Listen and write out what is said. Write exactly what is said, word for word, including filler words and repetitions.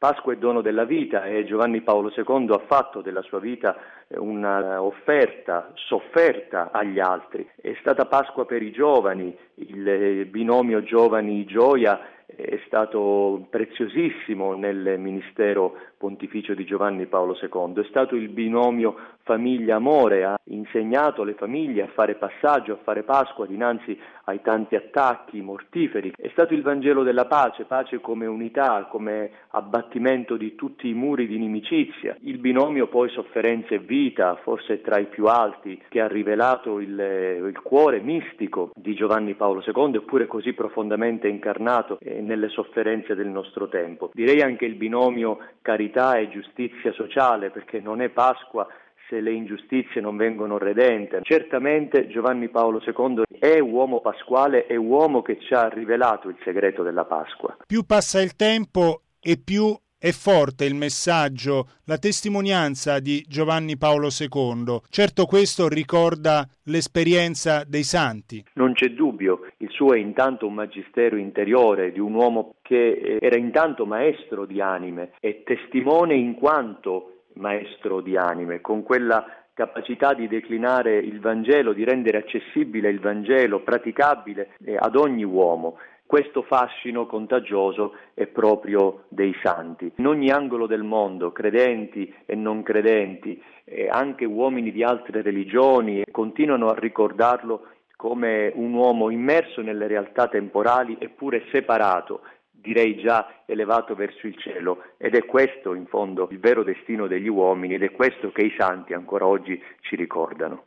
Pasqua è dono della vita e Giovanni Paolo secondo ha fatto della sua vita una offerta sofferta agli altri. È stata Pasqua per i giovani, il binomio giovani-gioia è stato preziosissimo nel ministero pontificio di Giovanni Paolo secondo, è stato il binomio famiglia-amore, ha insegnato le famiglie a fare passaggio, a fare Pasqua dinanzi ai tanti attacchi mortiferi, è stato il Vangelo della pace, pace come unità, come abbattimento di tutti i muri di inimicizia, il binomio poi sofferenza e vita, forse tra i più alti, che ha rivelato il, il cuore mistico di Giovanni Paolo secondo, eppure così profondamente incarnato nelle sofferenze del nostro tempo. Direi anche il binomio carità e giustizia sociale, perché non è Pasqua se le ingiustizie non vengono redente. Certamente Giovanni Paolo secondo è uomo pasquale, è uomo che ci ha rivelato il segreto della Pasqua. Più passa il tempo e più è forte il messaggio, la testimonianza di Giovanni Paolo secondo. Certo, questo ricorda l'esperienza dei santi. Non c'è dubbio, il suo è intanto un magistero interiore di un uomo che era intanto maestro di anime e testimone in quanto maestro di anime, con quella capacità di declinare il Vangelo, di rendere accessibile il Vangelo, praticabile ad ogni uomo. Questo fascino contagioso è proprio dei santi. In ogni angolo del mondo, credenti e non credenti, e anche uomini di altre religioni, continuano a ricordarlo come un uomo immerso nelle realtà temporali eppure separato, direi già elevato verso il cielo, ed è questo in fondo il vero destino degli uomini ed è questo che i santi ancora oggi ci ricordano.